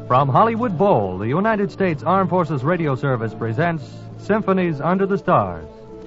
From Hollywood Bowl, the United States Armed Forces Radio Service presents Symphonies Under the Stars.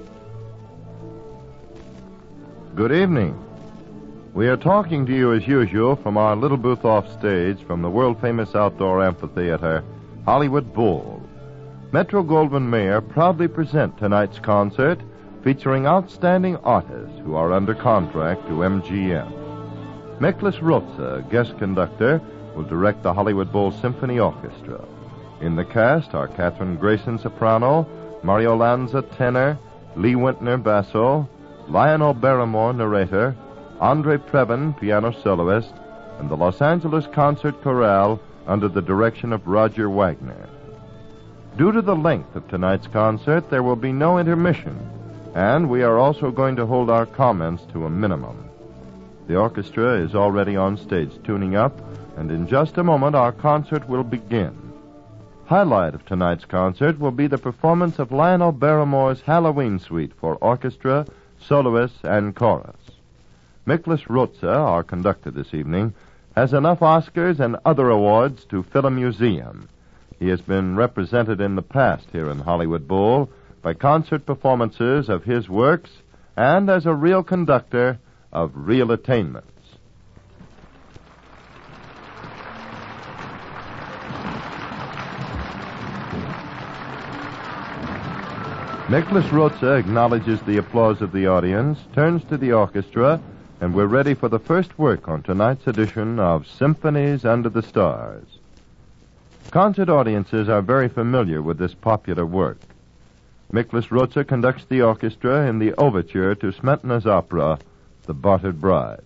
Good evening. We are talking to you as usual from our little booth off stage from the world-famous outdoor amphitheater, Hollywood Bowl. Metro-Goldwyn-Mayer proudly present tonight's concert featuring outstanding artists who are under contract to MGM. Miklas Rozsa, guest conductor, will direct the Hollywood Bowl Symphony Orchestra. In the cast are Kathryn Grayson, soprano, Mario Lanza, tenor, Lee Wintner, basso, Lionel Barrymore, narrator, Andre Previn, piano soloist, and the Los Angeles Concert Chorale under the direction of Roger Wagner. Due to the length of tonight's concert, there will be no intermission, and we are also going to hold our comments to a minimum. The orchestra is already on stage tuning up, and in just a moment our concert will begin. Highlight of tonight's concert will be the performance of Lionel Barrymore's Halloween Suite for orchestra, soloists, and chorus. Miklas Rozsa, our conductor this evening, has enough Oscars and other awards to fill a museum. He has been represented in the past here in Hollywood Bowl by concert performances of his works and as a real conductor of real attainments. Miklas Rozsa acknowledges the applause of the audience, turns to the orchestra, and we're ready for the first work on tonight's edition of Symphonies Under the Stars. Concert audiences are very familiar with this popular work. Miklas Rozsa conducts the orchestra in the overture to Smetana's opera, The Bartered Bride.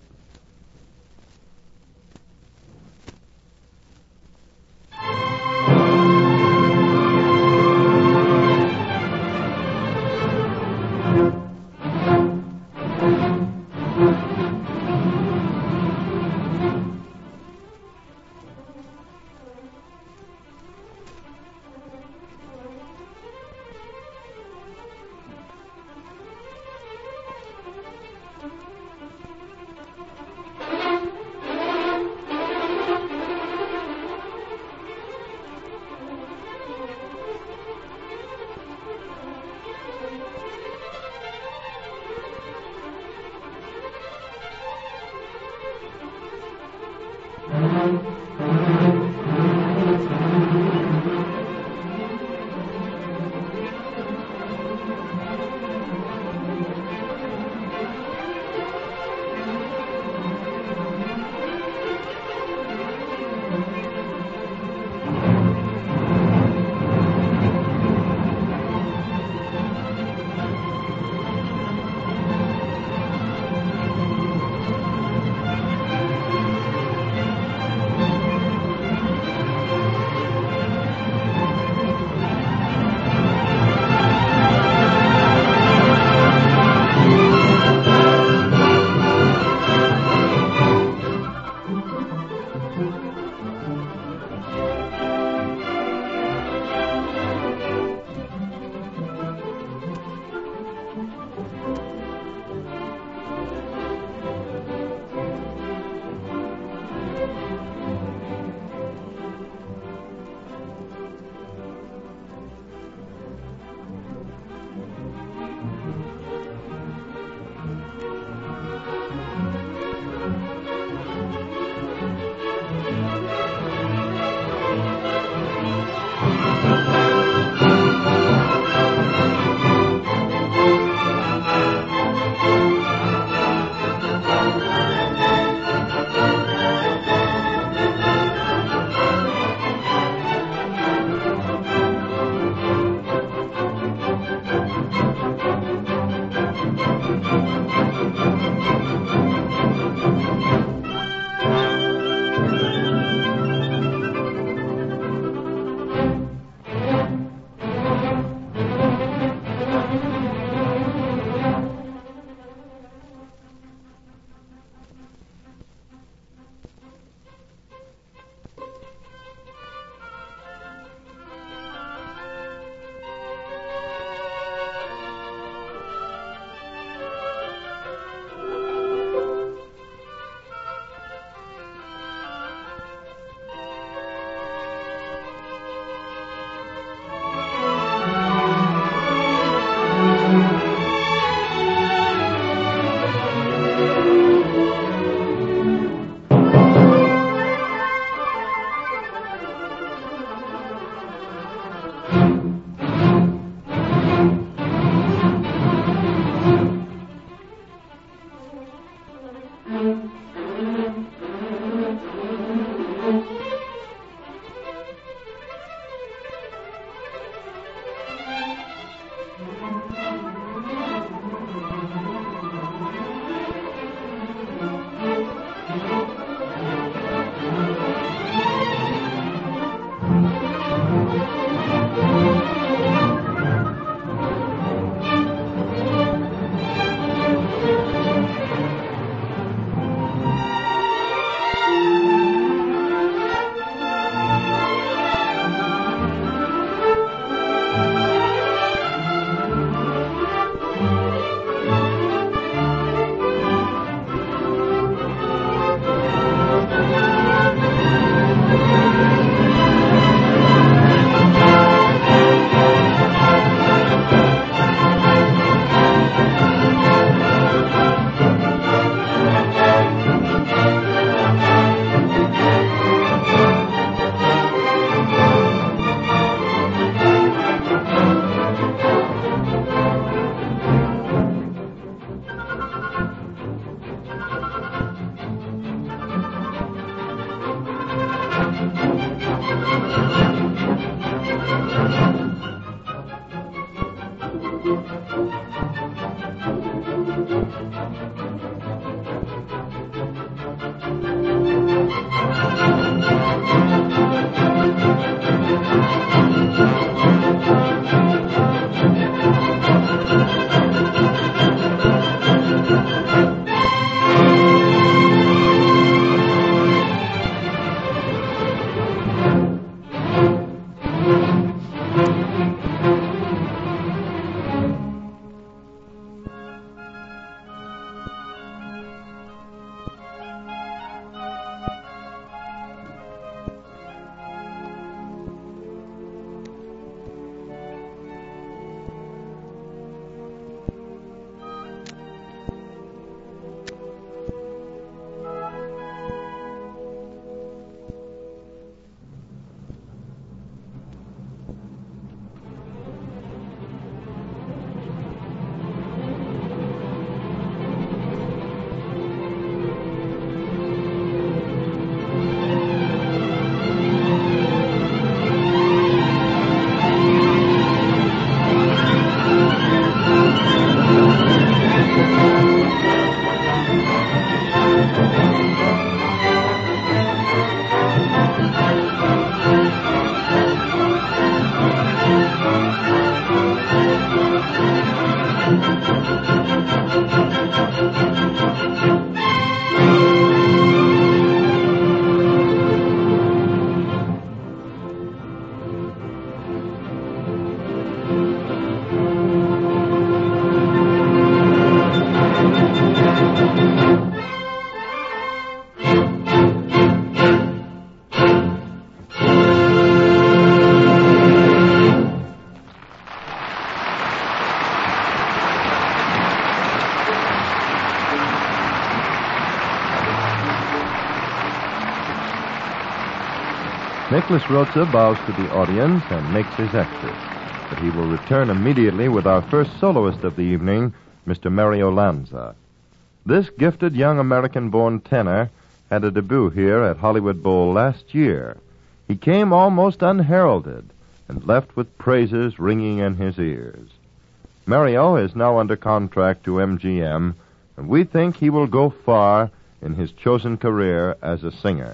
Nicholas Roza bows to the audience and makes his exit, but he will return immediately with our first soloist of the evening, Mr. Mario Lanza. This gifted young American-born tenor had a debut here at Hollywood Bowl last year. He came almost unheralded and left with praises ringing in his ears. Mario is now under contract to MGM, and we think he will go far in his chosen career as a singer.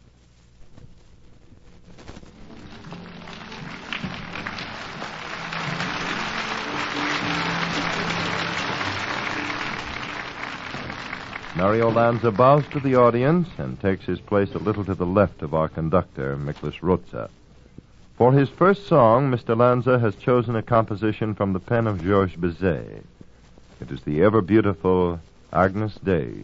Mario Lanza bows to the audience and takes his place a little to the left of our conductor, Nicholas Roza. For his first song, Mr. Lanza has chosen a composition from the pen of Georges Bizet. It is the ever-beautiful Agnus Dei.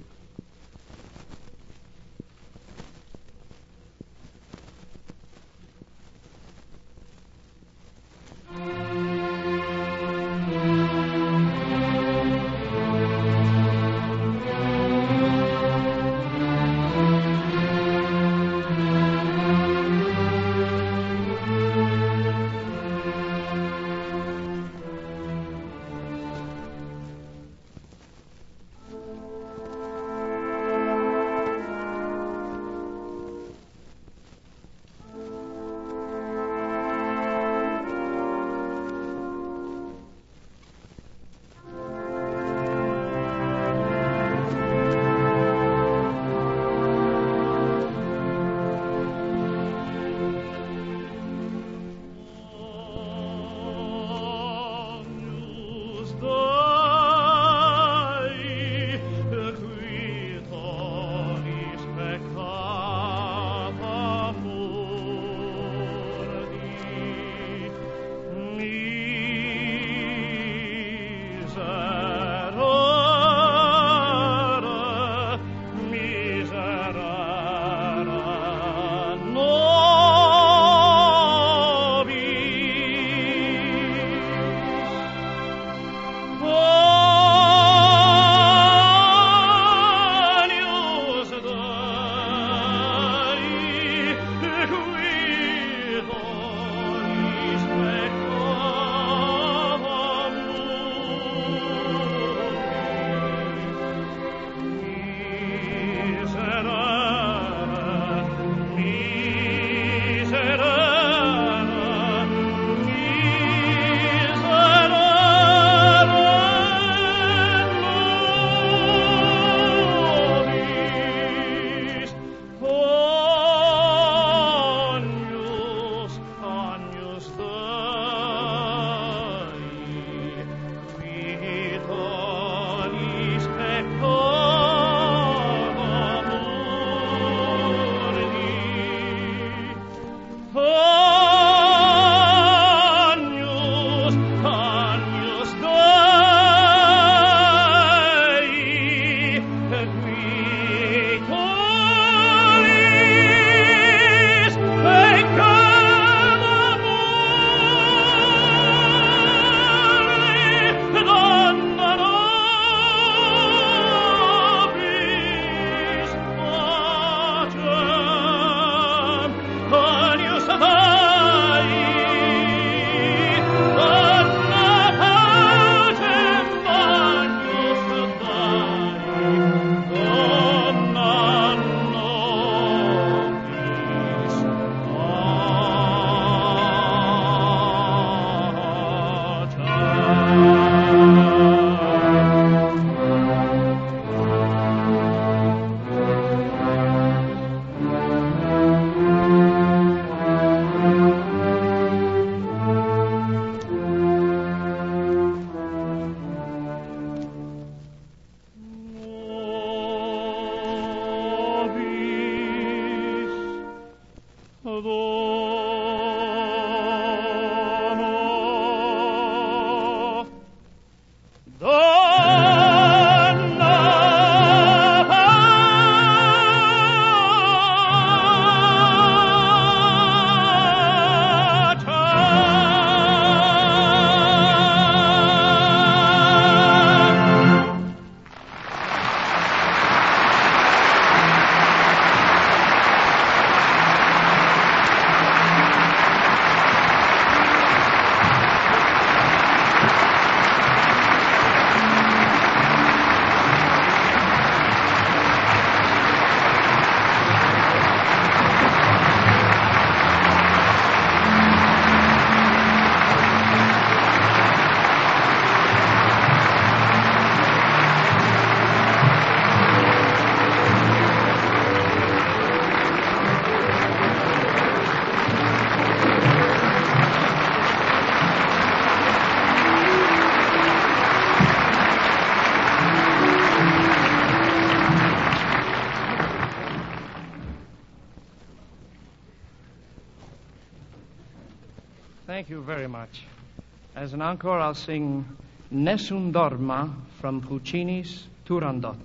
Thank you very much. As an encore, I'll sing Nessun Dorma from Puccini's Turandot.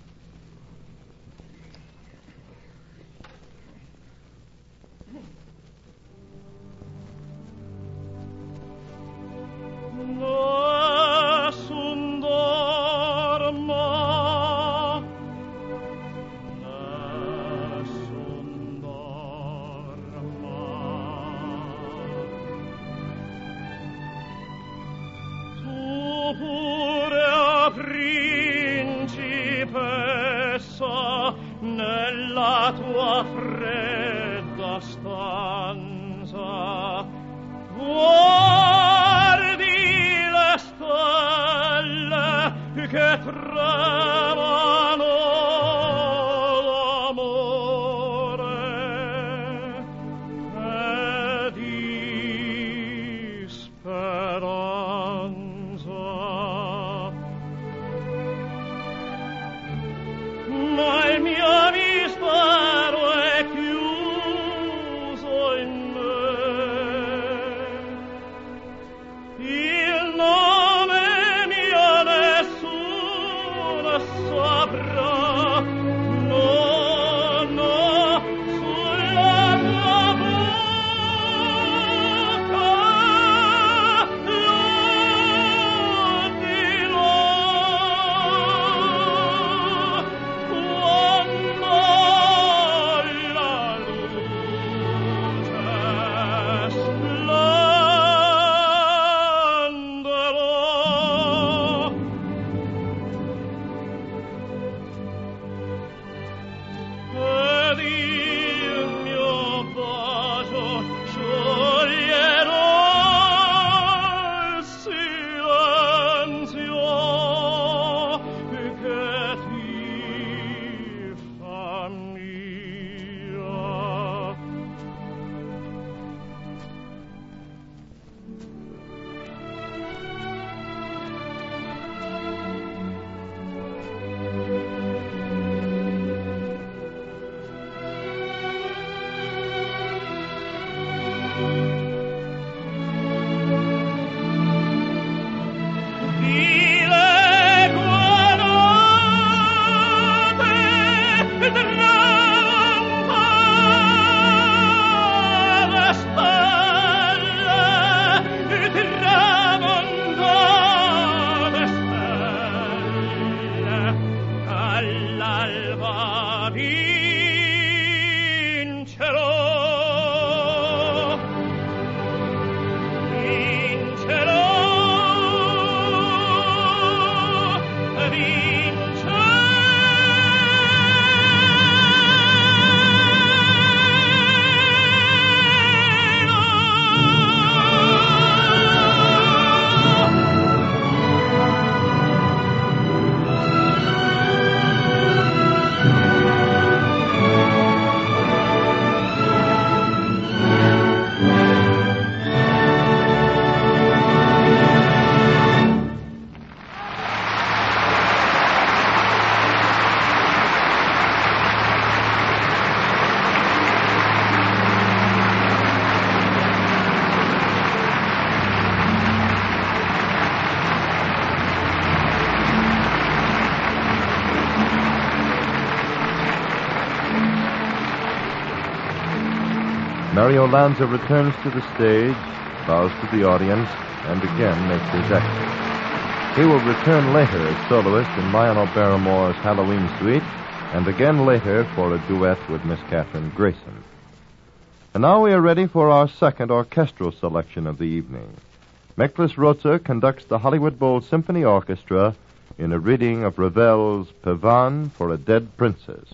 Nella tua fredda stanza guardi le stelle che tremano d'amore e di speranza. Ma il mio mistero è chiuso in me. Il nome mio nessuno sa. Mario Lanza returns to the stage, bows to the audience, and again makes his exit. He will return later as soloist in Lionel Barrymore's Halloween Suite, and again later for a duet with Miss Catherine Grayson. And now we are ready for our second orchestral selection of the evening. Meklis Roza conducts the Hollywood Bowl Symphony Orchestra in a reading of Ravel's Pavane for a Dead Princess.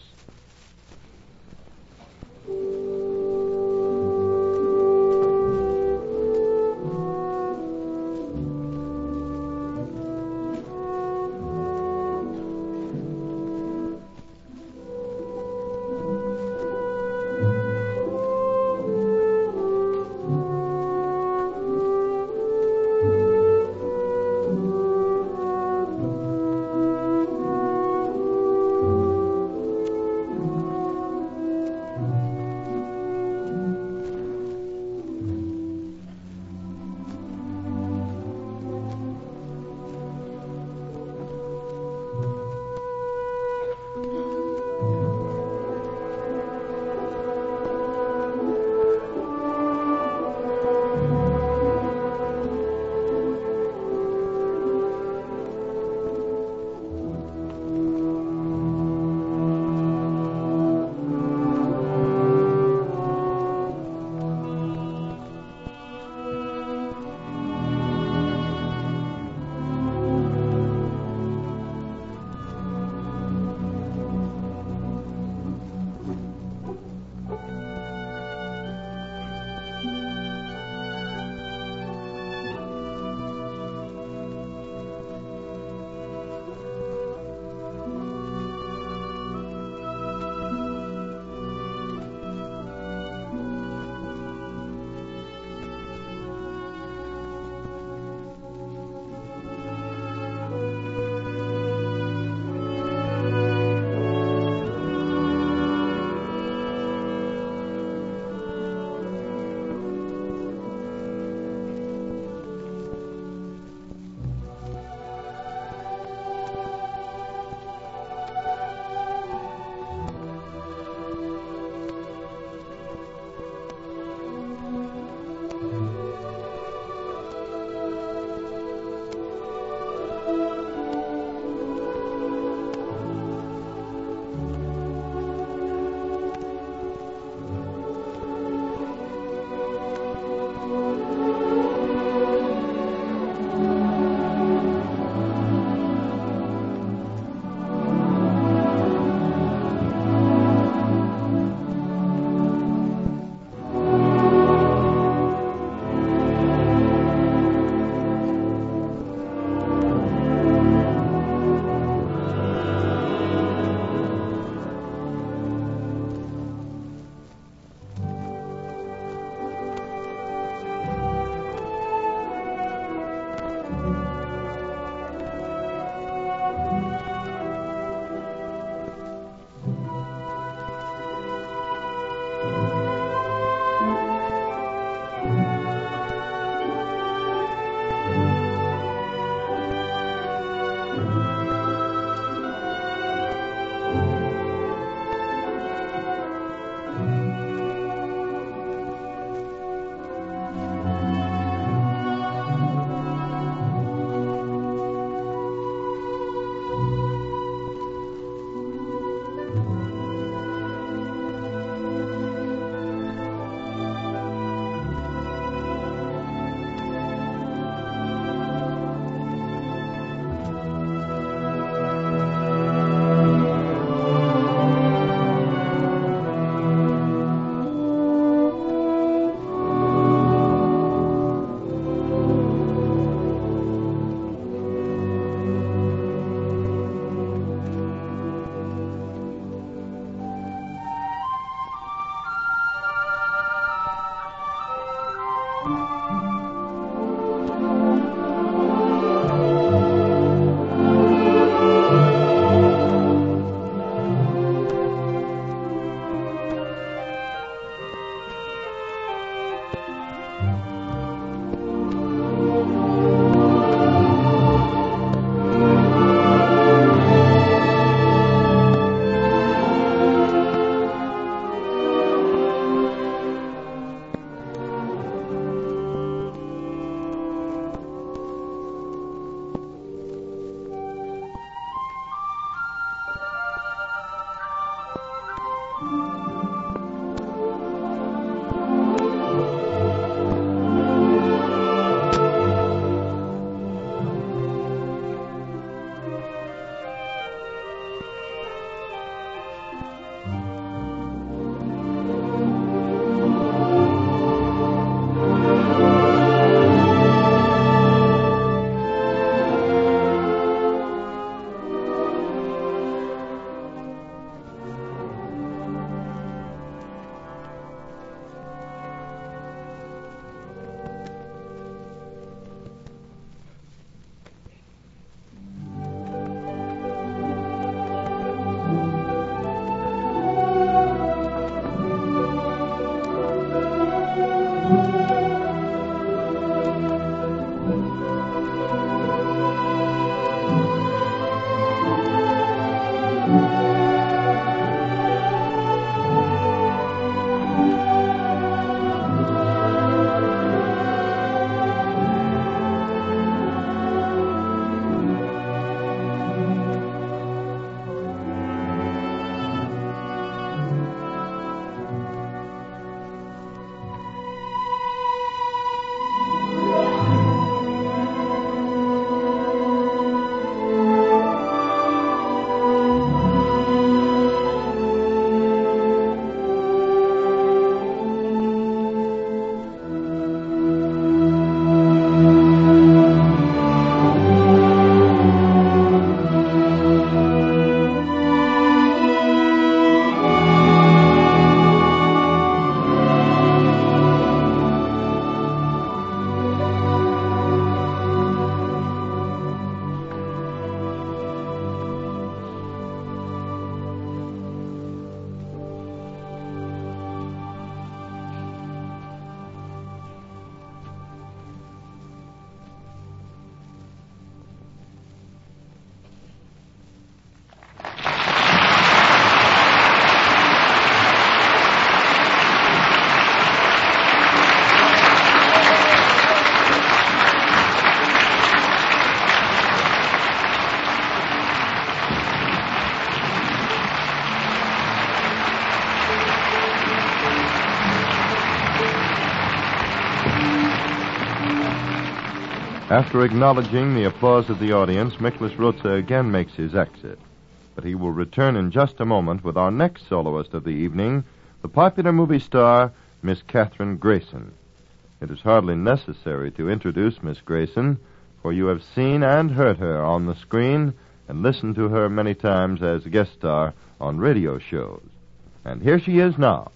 After acknowledging the applause of the audience, Miklas Rutzer again makes his exit. But he will return in just a moment with our next soloist of the evening, the popular movie star, Miss Kathryn Grayson. It is hardly necessary to introduce Miss Grayson, for you have seen and heard her on the screen and listened to her many times as a guest star on radio shows. And here she is now.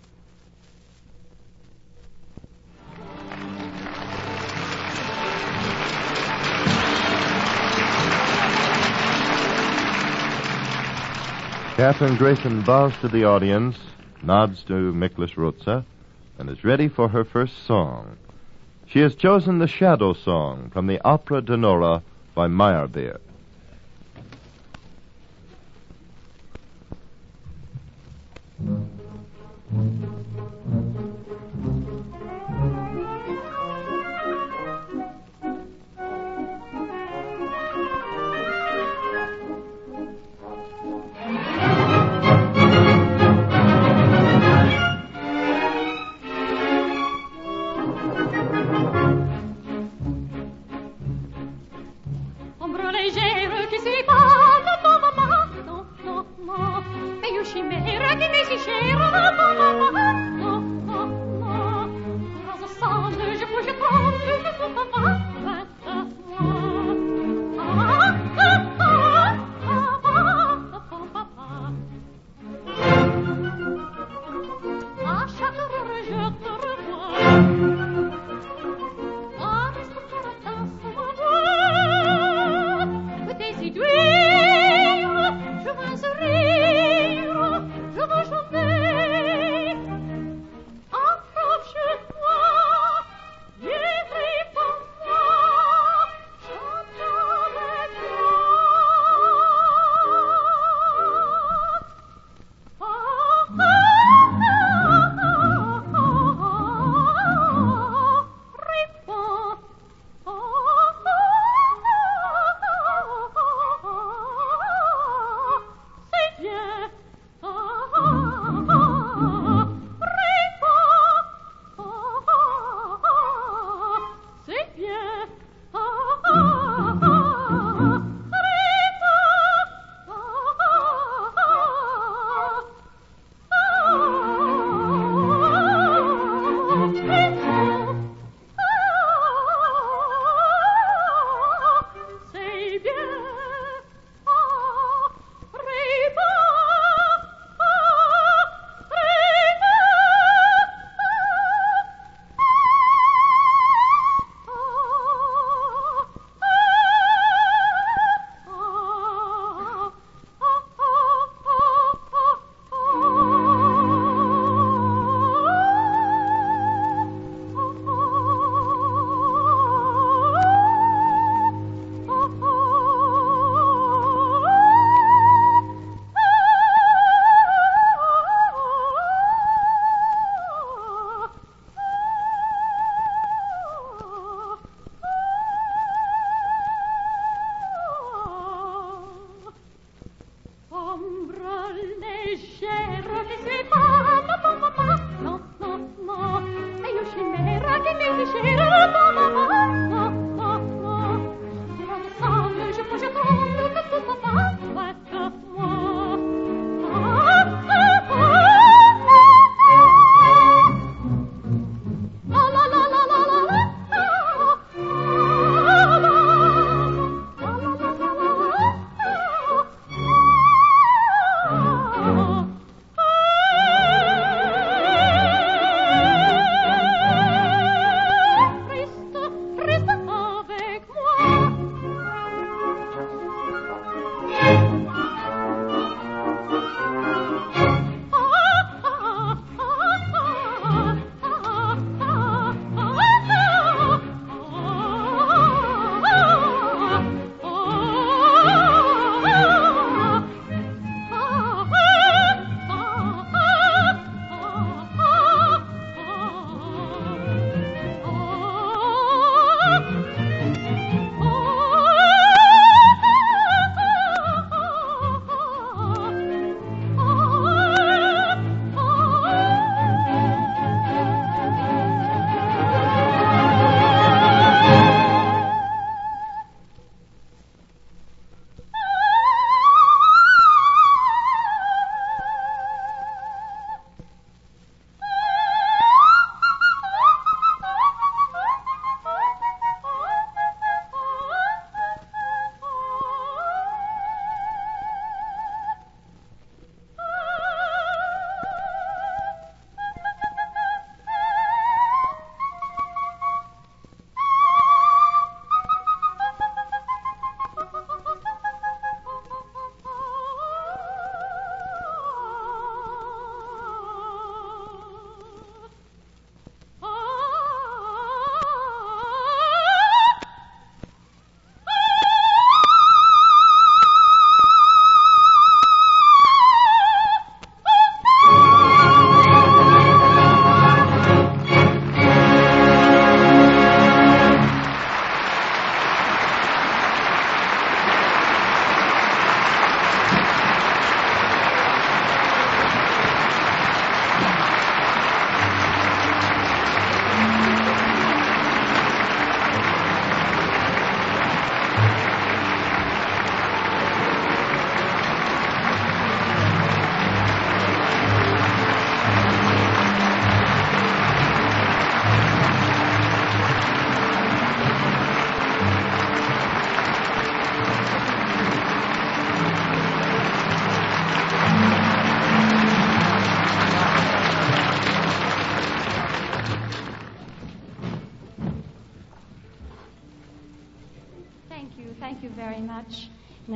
Kathryn Grayson bows to the audience, nods to Miklas Rutzer, and is ready for her first song. She has chosen the Shadow Song from the Opera d'Onora by Meyerbeer.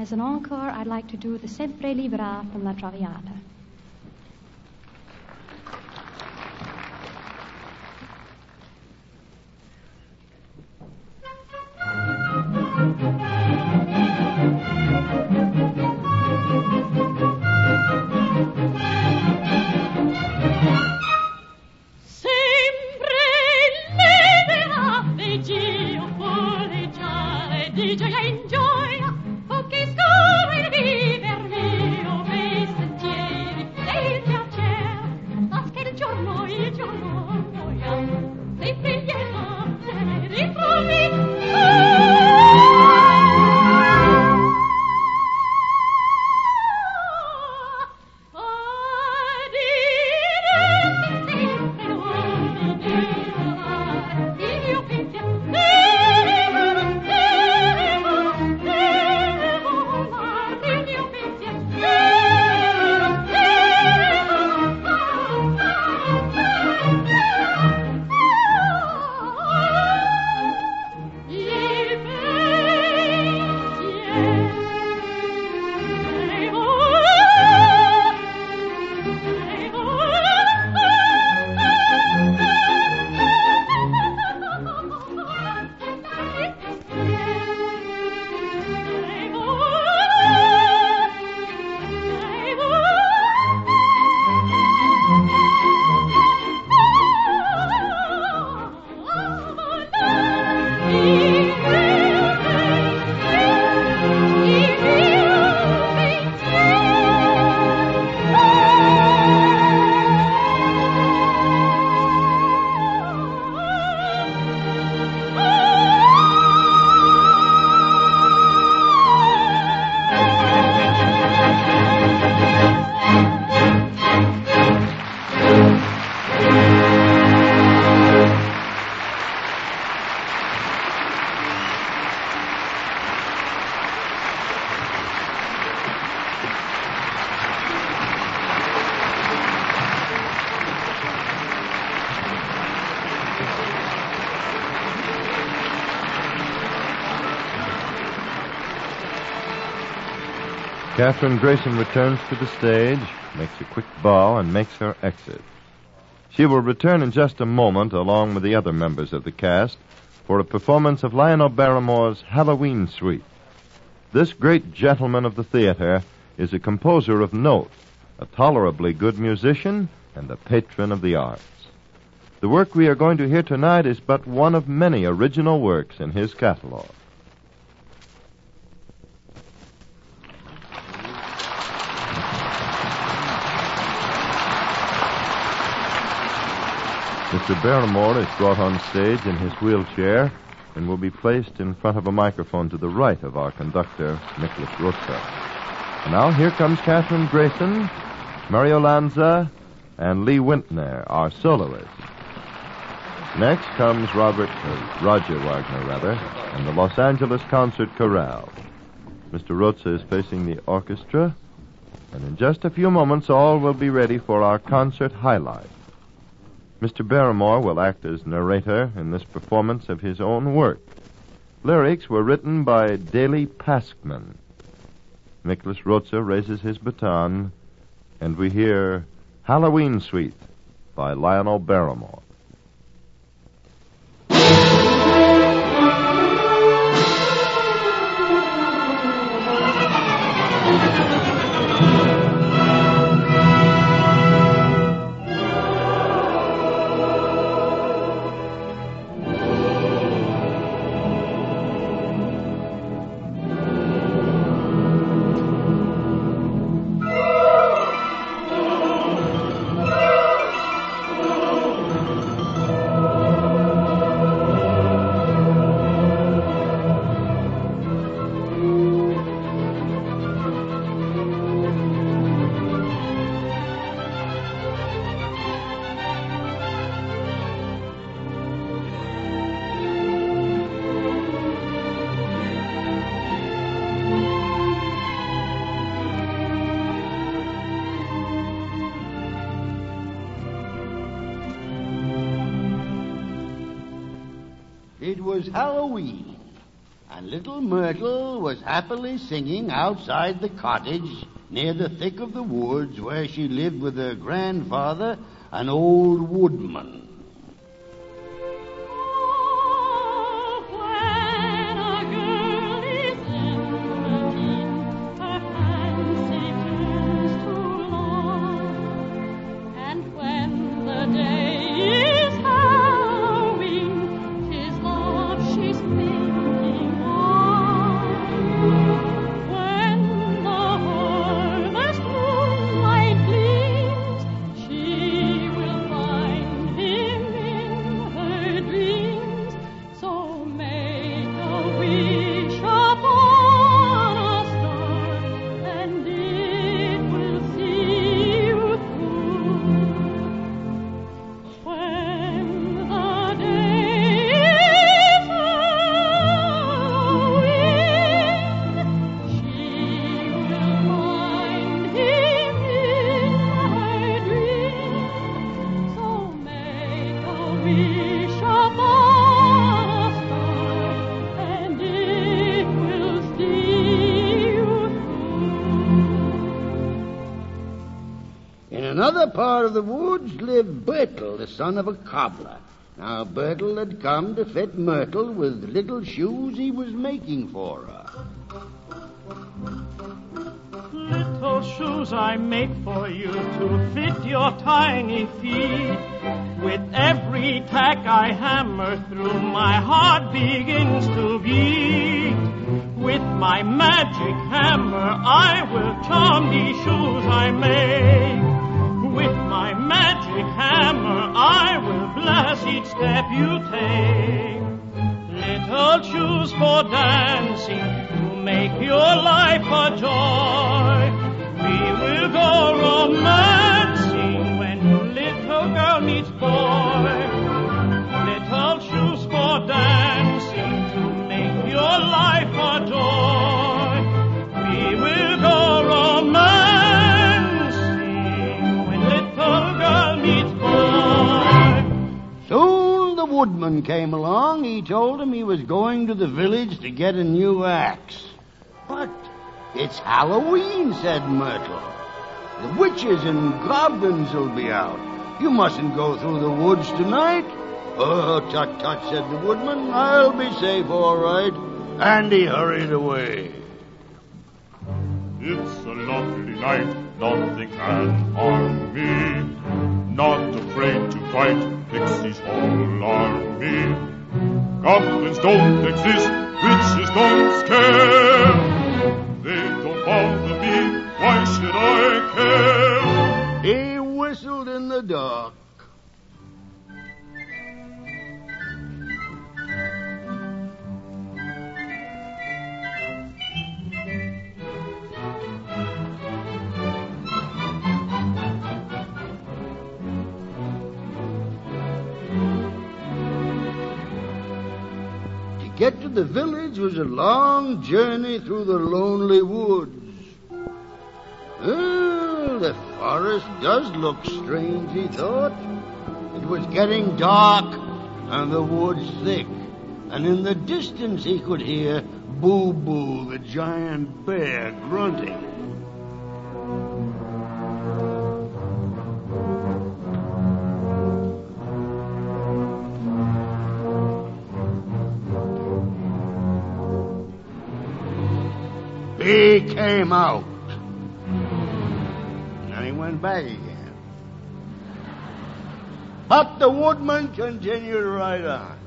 as an encore, I'd like to do the Sempre Libera from La Traviata. Catherine Grayson returns to the stage, makes a quick bow, and makes her exit. She will return in just a moment, along with the other members of the cast, for a performance of Lionel Barrymore's Halloween Suite. This great gentleman of the theater is a composer of note, a tolerably good musician, and a patron of the arts. The work we are going to hear tonight is but one of many original works in his catalog. Mr. Barrymore is brought on stage in his wheelchair and will be placed in front of a microphone to the right of our conductor, Nicholas Rotza. And now here comes Catherine Grayson, Mario Lanza, and Lee Wintner, our soloists. Next comes Roger Wagner, and the Los Angeles Concert Chorale. Mr. Rotza is facing the orchestra, and in just a few moments all will be ready for our concert highlight. Mr. Barrymore will act as narrator in this performance of his own work. Lyrics were written by Daley Paskman. Nicholas Rotza raises his baton, and we hear Halloween Suite by Lionel Barrymore. It was Halloween, and little Myrtle was happily singing outside the cottage near the thick of the woods where she lived with her grandfather, an old woodman. Another part of the woods lived Bertel, the son of a cobbler. Now, Bertel had come to fit Myrtle with little shoes he was making for her. Little shoes I make for you to fit your tiny feet. With every tack I hammer through, my heart begins to beat. With my magic hammer I will charm these shoes I make. With my magic hammer I will bless each step you take. Little shoes for dancing to make your life a joy. We will go romancing when little girl meets boy. Little shoes for dancing to make your life a joy. We will go romancing. Soon the woodman came along. He told him he was going to the village to get a new axe. But it's Halloween, said Myrtle. The witches and goblins will be out. You mustn't go through the woods tonight. Oh, tut, tut, said the woodman. I'll be safe, all right. And he hurried away. It's a lovely night, nothing can harm me. Not afraid to fight pixies all army. Goblins don't exist, witches don't scare. They don't bother me, why should I care? He whistled in the dark. To get to the village was a long journey through the lonely woods. Oh, the forest does look strange, he thought. It was getting dark and the woods thick, and in the distance he could hear Boo Boo, the giant bear, grunting. He came out. Then he went back again. But the woodman continued right on.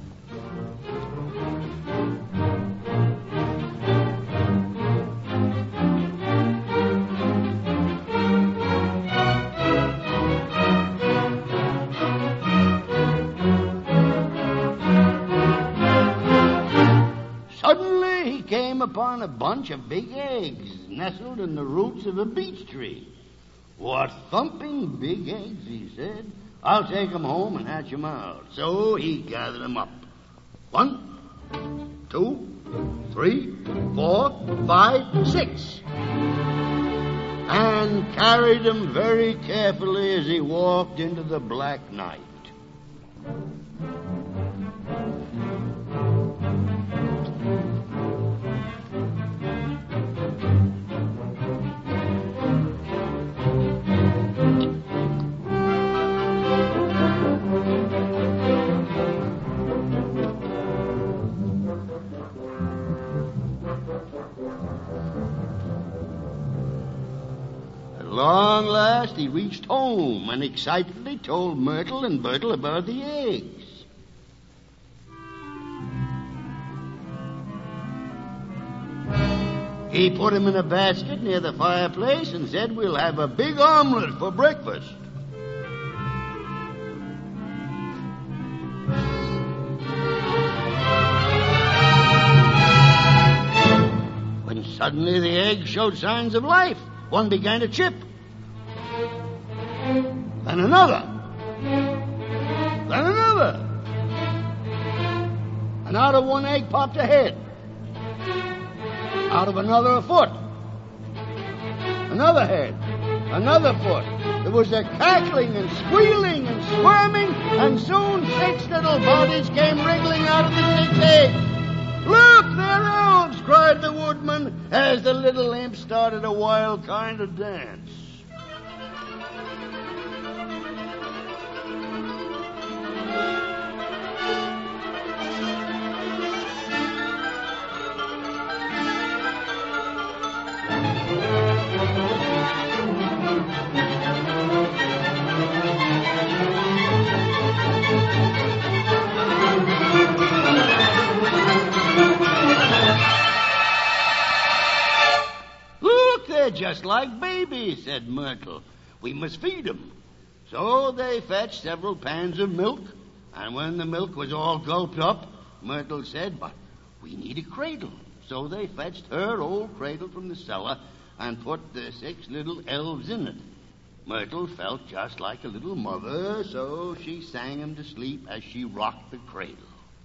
Suddenly he came upon a bunch of big eggs nestled in the roots of a beech tree. What thumping big eggs, he said. I'll take 'em home and hatch 'em out. So he gathered 'em up. 1, 2, 3, 4, 5, 6. And carried 'em very carefully as he walked into the black night. long last, he reached home and excitedly told Myrtle and Bertle about the eggs. He put them in a basket near the fireplace and said, "We'll have a big omelet for breakfast." When suddenly the eggs showed signs of life. One began to chip. Then another. Then another. And out of one egg popped a head. Out of another, a foot. Another head. Another foot. There was a cackling and squealing and squirming, and soon 6 little bodies came wriggling out of the 6 eggs. "Look, they're elves!" cried the woodman, as the little imp started a wild kind of dance. "Just like babies," said Myrtle. "We must feed them." So they fetched several pans of milk, and when the milk was all gulped up, Myrtle said, "But we need a cradle." So they fetched her old cradle from the cellar and put the 6 little elves in it. Myrtle felt just like a little mother, so she sang them to sleep as she rocked the cradle.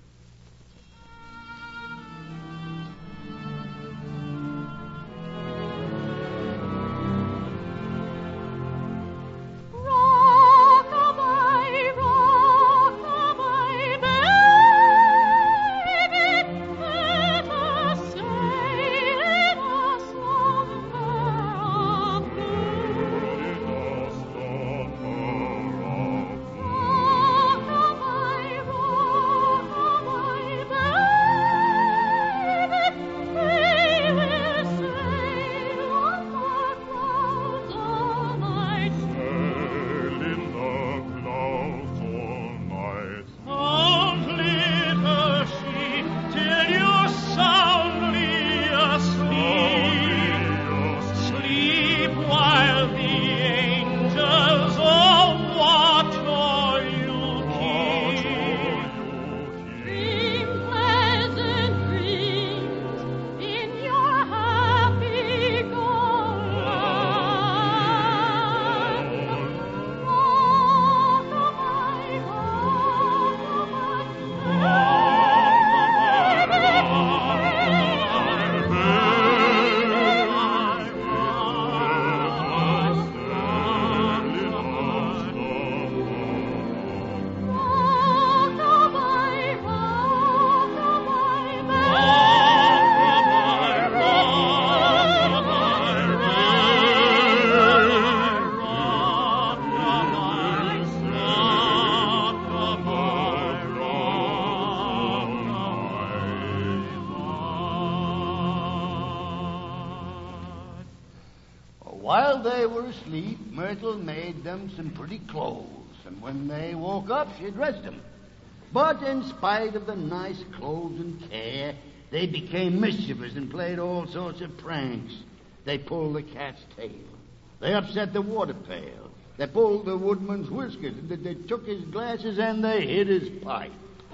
While they were asleep, Myrtle made them some pretty clothes, and when they woke up, she dressed them. But in spite of the nice clothes and care, they became mischievous and played all sorts of pranks. They pulled the cat's tail. They upset the water pail. They pulled the woodman's whiskers. They took his glasses and they hid his pipe.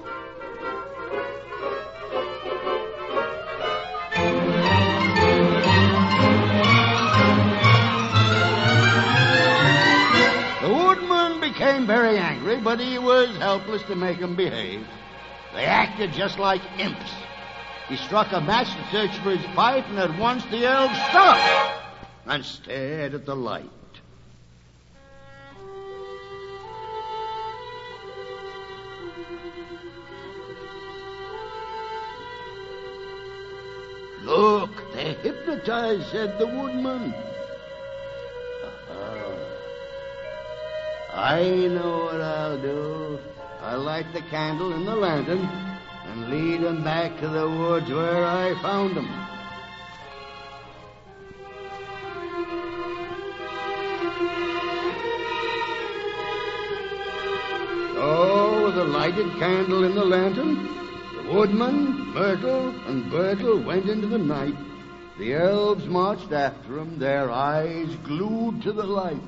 Became very angry, but he was helpless to make them behave. They acted just like imps. He struck a match to search for his pipe, and at once the elves stopped and stared at the light. "Look, they're hypnotized," said the woodman. "I know what I'll do. I'll light the candle in the lantern and lead them back to the woods where I found them." lighted candle in the lantern, the woodman, Myrtle, and Bertle went into the night. The elves marched after him, their eyes glued to the light.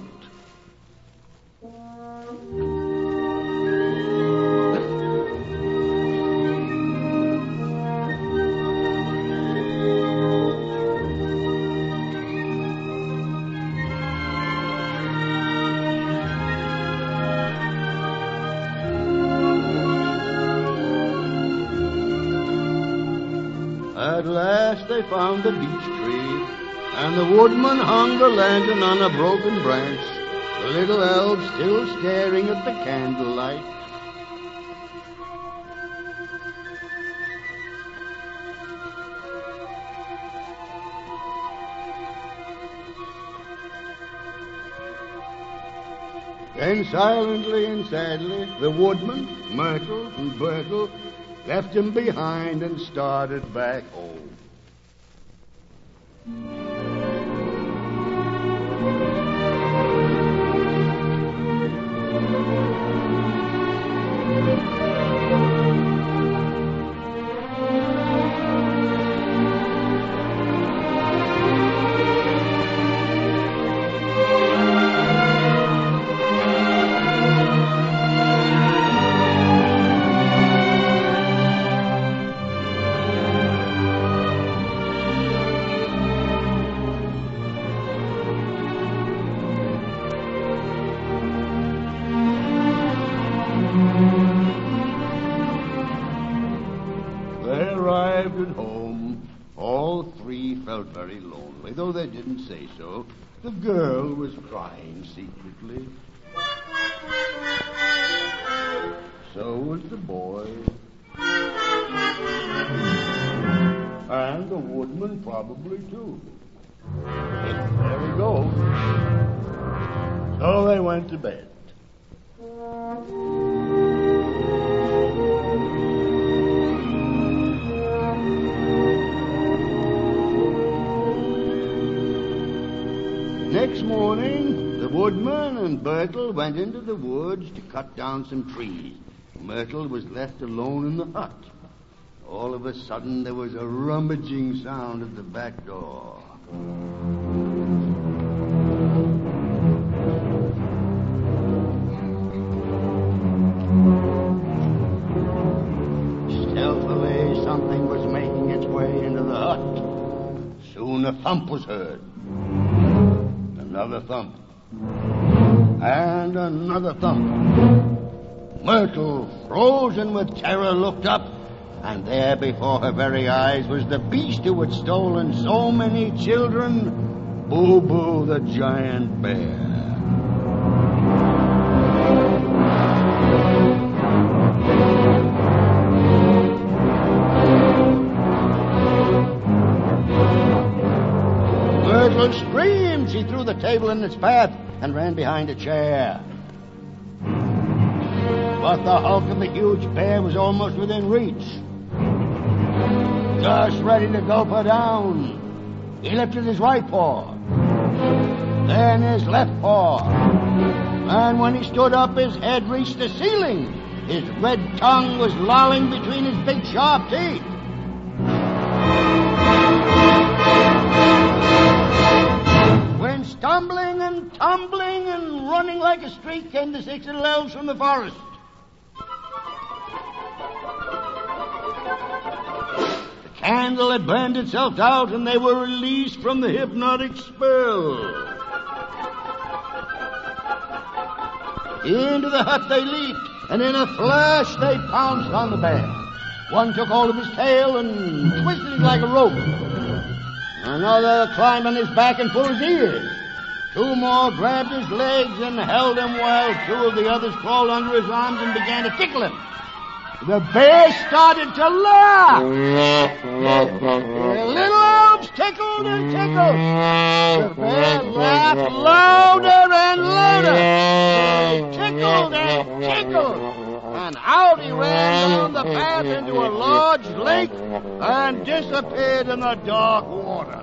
At last they found the beech tree, and the woodman hung the lantern on a broken branch, the little elves still staring at the candlelight. Then silently and sadly, the woodman, Myrtle, and Bertle left him behind and started back home. They arrived at home. All three felt very lonely, though they didn't say so. The girl was crying secretly. So was the boy. And the woodman probably, too. There we go. So they went to bed. Next morning, the woodman and Bertle went into the woods to cut down some trees. Myrtle was left alone in the hut. All of a sudden, there was a rummaging sound at the back door. Stealthily, something was making its way into the hut. Soon a thump was heard. Another thump. And another thump. Myrtle, frozen with terror, looked up, and there before her very eyes was the beast who had stolen so many children, Boo Boo the giant bear. Myrtle screamed. She threw the table in its path and ran behind a chair. But the hulk of the huge bear was almost within reach. Just ready to gulp her down. He lifted his right paw, then his left paw. And when he stood up, his head reached the ceiling. His red tongue was lolling between his big sharp teeth. When stumbling and tumbling and running like a streak came the 6 little elves from the forest. The candle had burned itself out, and they were released from the hypnotic spell. Into the hut they leaped, and in a flash they pounced on the bear. One took hold of his tail and twisted it like a rope. Another climbed on his back and pulled his ears. 2 more grabbed his legs and held him while 2 of the others crawled under his arms and began to tickle him. The bear started to laugh. The little elves tickled and tickled. The bear laughed louder and louder. They tickled and tickled. And out he ran down the path into a large lake and disappeared in the dark water.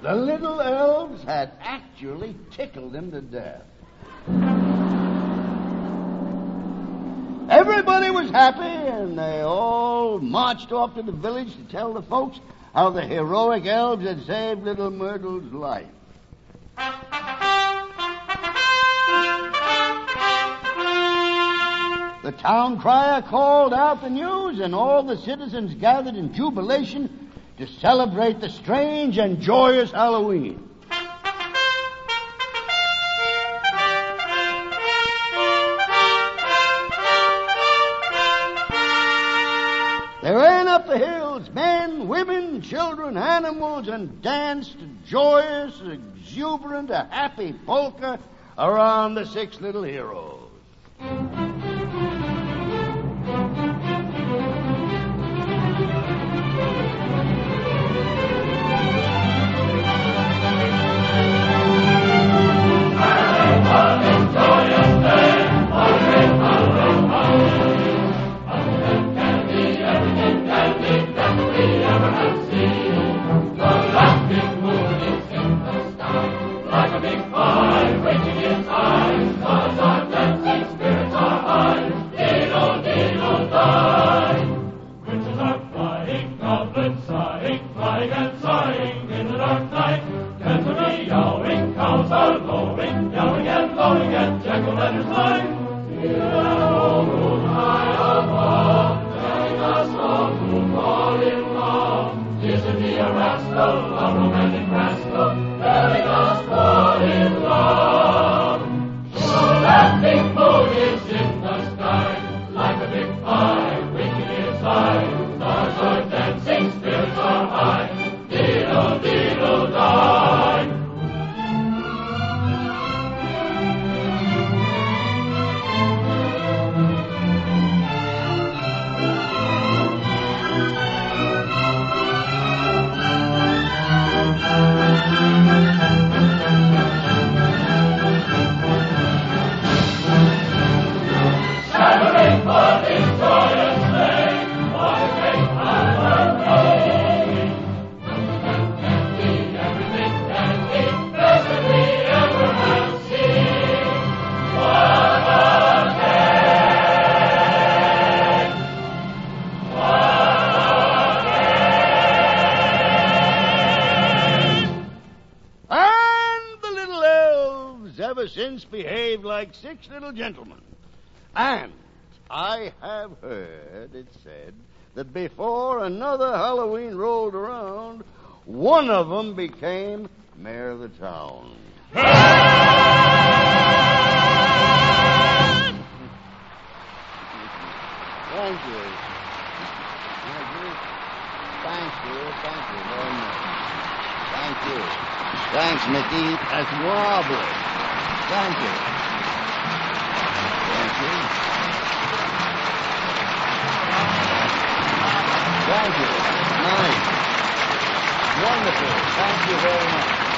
The little elves had actually tickled him to death. Everybody was happy, and they all marched off to the village to tell the folks how the heroic elves had saved little Myrtle's life. The town crier called out the news, and all the citizens gathered in jubilation to celebrate the strange and joyous Halloween. They ran up the hills, men, women, children, animals, and danced a joyous, exuberant, a happy polka around the 6 little heroes. Since behaved like 6 little gentlemen. And I have heard it said that before another Halloween rolled around, one of them became mayor of the town. Thank you. Thank you very much. Thank you. Thanks, Mickey. That's wobbly. Thank you. Thank you. Thank you. Nice. Wonderful. Thank you very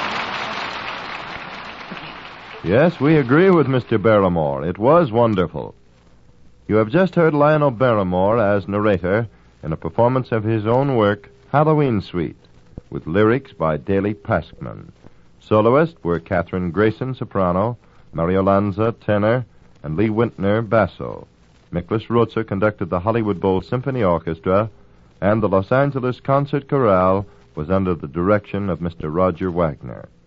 much. Yes, we agree with Mr. Barrymore. It was wonderful. You have just heard Lionel Barrymore as narrator in a performance of his own work, Halloween Suite, with lyrics by Daley Paskman. Soloists were Catherine Grayson, soprano, Mario Lanza, tenor, and Lee Wintner, basso. Miklas Rotzer conducted the Hollywood Bowl Symphony Orchestra, and the Los Angeles Concert Chorale was under the direction of Mr. Roger Wagner.